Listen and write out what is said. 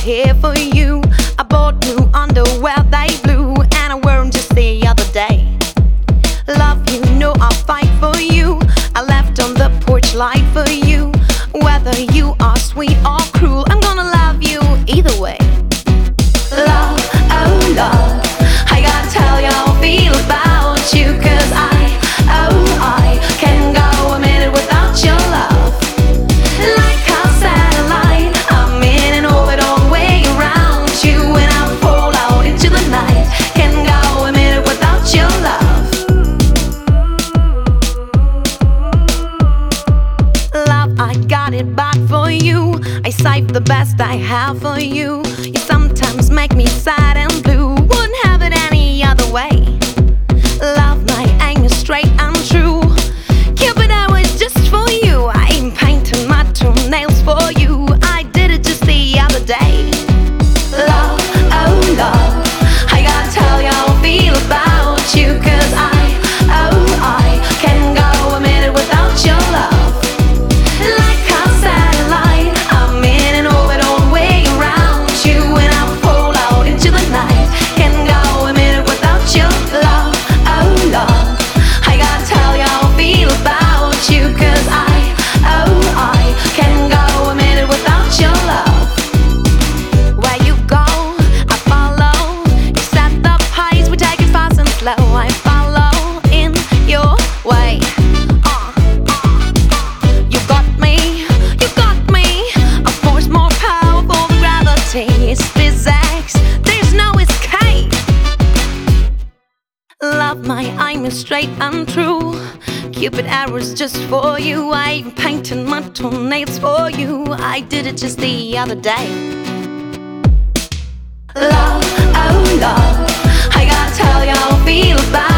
here for you. I bought new underwear, they blue, and I wore them just the other day. Love, you know I'll fight for you. I left on the porch light for you. Whether you are sweet or cruel, I'm gonna love you either way. Love, oh love, I gotta tell you how I feel about you, 'cause I can't go a minute without your love. Like a satellite, I'm in and orbit all the way around you, and I fall out into the night. Can't go a minute without your love. Love, I got it back for you. I saved the best I have for you. You sometimes make me sad and blue. Wouldn't have it any other way. Love, my aim is straight and true. Cupid, I was just for you. I ain't painting my toenails for you. I did it just the other day. Love, oh love, I gotta tell you how I feel about you, 'cause I can't go a minute without your love. Like a satellite, I'm in and orbit all the way around you, and I fall out into the night. Can't go a minute without your love. Oh love, I gotta tell you how I feel about you, 'cause I can't go a minute without your love. Where you go, I follow. You set the pace, we take it fast and slow. I follow in your way. You got me. A force more powerful than gravity. It's physics, there's no escape. Love, my aim is straight and true. Cupid arrows just for you. I even painted my toenails for you. I did it just the other day. Love, oh love, I gotta tell you how I feel about